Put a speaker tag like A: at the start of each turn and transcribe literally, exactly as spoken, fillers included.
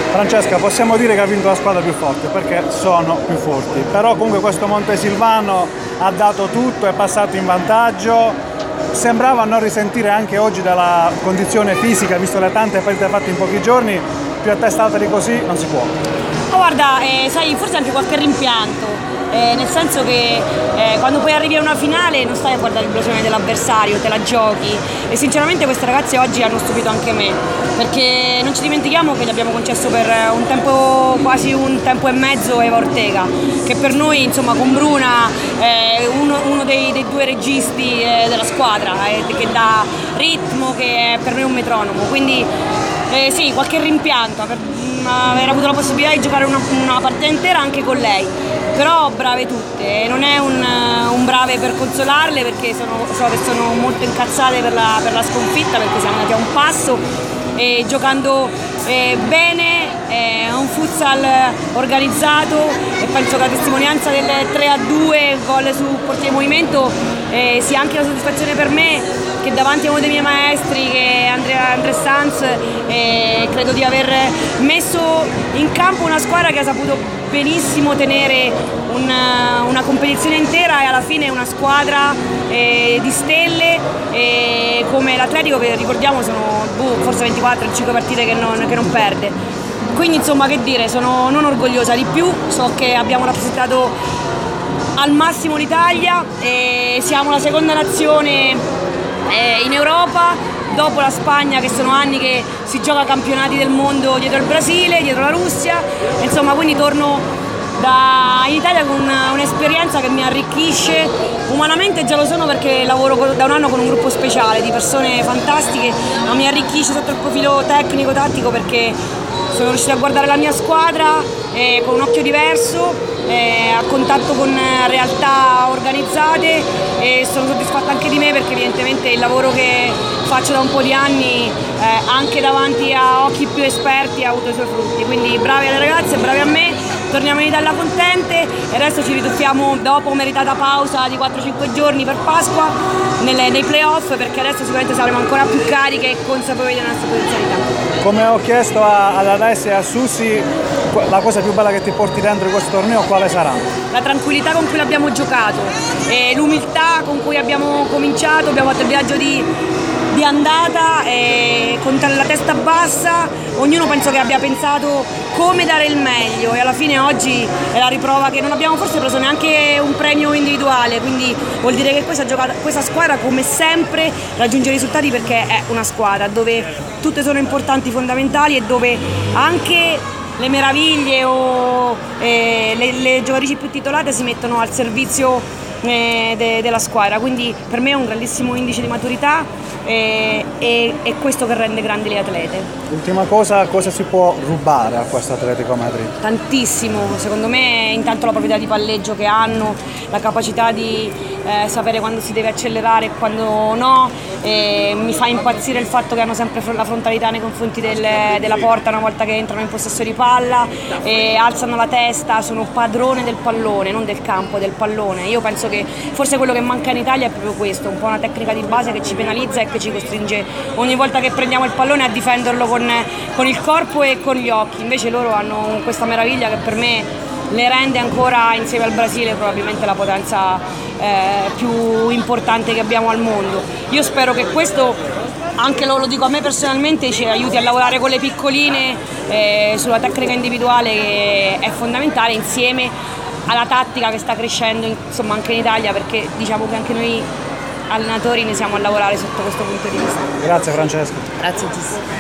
A: Francesca, possiamo dire che ha vinto la squadra più forte perché sono più forti, però comunque questo Montesilvano ha dato tutto, è passato in vantaggio, sembrava non risentire anche oggi della condizione fisica, visto le tante partite fatte in pochi giorni, più attestata di così non si può.
B: Ma guarda, eh, sai, forse anche qualche rimpianto. Eh, nel senso che eh, quando poi arrivi a una finale non stai a guardare il blasone dell'avversario, te la giochi, e sinceramente queste ragazze oggi hanno stupito anche me, perché non ci dimentichiamo che gli abbiamo concesso per un tempo, quasi un tempo e mezzo, Eva Ortega, che per noi, insomma, con Bruna è uno, uno dei, dei due registi eh, della squadra, eh, che dà ritmo, che è per noi un metronomo, quindi eh, sì, qualche rimpianto per aver avuto la possibilità di giocare una, una partita intera anche con lei, però brave tutte, non è un, un brave per consolarle, perché sono, so che sono molto incazzate per la, per la sconfitta, perché siamo andati a un passo e giocando eh, bene, è eh, un futsal organizzato, e penso che la testimonianza del tre a due, il gol su portiere movimento, eh, sia anche una soddisfazione per me, che davanti a uno dei miei maestri, che è Andrea, Andrea Sanz, eh, credo di aver messo in campo una squadra che ha saputo benissimo tenere una, una competizione intera, e alla fine una squadra eh, di stelle, eh, come l'Atletico, che ricordiamo sono boh, forse ventiquattro venticinque partite che non, che non perde. Quindi insomma, che dire, sono non orgogliosa di più, so che abbiamo rappresentato al massimo l'Italia e siamo la seconda nazione in Europa, dopo la Spagna, che sono anni che si gioca campionati del mondo dietro il Brasile, dietro la Russia, insomma, quindi torno da, in Italia con un'esperienza che mi arricchisce umanamente. Già lo sono, perché lavoro da un anno con un gruppo speciale di persone fantastiche, ma mi arricchisce sotto il profilo tecnico-tattico, perché sono riuscita a guardare la mia squadra eh, con un occhio diverso, eh, a contatto con realtà organizzate, e sono soddisfatta anche di me, perché evidentemente il lavoro che faccio da un po' di anni eh, anche davanti a occhi più esperti ha avuto i suoi frutti. Quindi bravi alle ragazze, bravi a me, torniamo in Italia contente e adesso ci rituffiamo dopo meritata pausa di quattro cinque giorni per Pasqua nelle, nei playoff, perché adesso sicuramente saremo ancora più cariche e consapevoli della nostra potenzialità.
A: Come ho chiesto a, ad Alessia e a Susi, la cosa più bella che ti porti dentro di questo torneo quale sarà?
B: La tranquillità con cui l'abbiamo giocato, e l'umiltà con cui abbiamo cominciato, abbiamo fatto il viaggio di, di andata e con la testa bassa, ognuno penso che abbia pensato come dare il meglio, e alla fine oggi è la riprova che non abbiamo forse preso neanche un premio individuale, quindi vuol dire che questa, giocata, questa squadra, come sempre, raggiunge risultati perché è una squadra dove tutte sono importanti, fondamentali, e dove anche le meraviglie o eh, le, le giocatrici più titolate si mettono al servizio eh, de, della squadra, quindi per me è un grandissimo indice di maturità eh, e è questo che rende grandi le atlete.
A: Ultima cosa, cosa si può rubare a questo Atletico Madrid?
B: Tantissimo, secondo me intanto la proprietà di palleggio che hanno, la capacità di eh, sapere quando si deve accelerare e quando no, e mi fa impazzire il fatto che hanno sempre la frontalità nei confronti del, della porta una volta che entrano in possesso di palla, e alzano la testa, sono padrone del pallone, non del campo, del pallone. Io penso che forse quello che manca in Italia è proprio questo, un po' una tecnica di base che ci penalizza e che ci costringe ogni volta che prendiamo il pallone a difenderlo con, con il corpo e con gli occhi. Invece loro hanno questa meraviglia che per me le rende ancora, insieme al Brasile, probabilmente la potenza eh, più importante che abbiamo al mondo. Io spero che questo, anche lo, lo dico a me personalmente, ci aiuti a lavorare con le piccoline eh, sulla tecnica individuale, che è fondamentale, insieme alla tattica che sta crescendo insomma anche in Italia, perché diciamo che anche noi allenatori ne siamo a lavorare sotto questo punto di vista.
A: Grazie Francesca.
B: Grazie a te.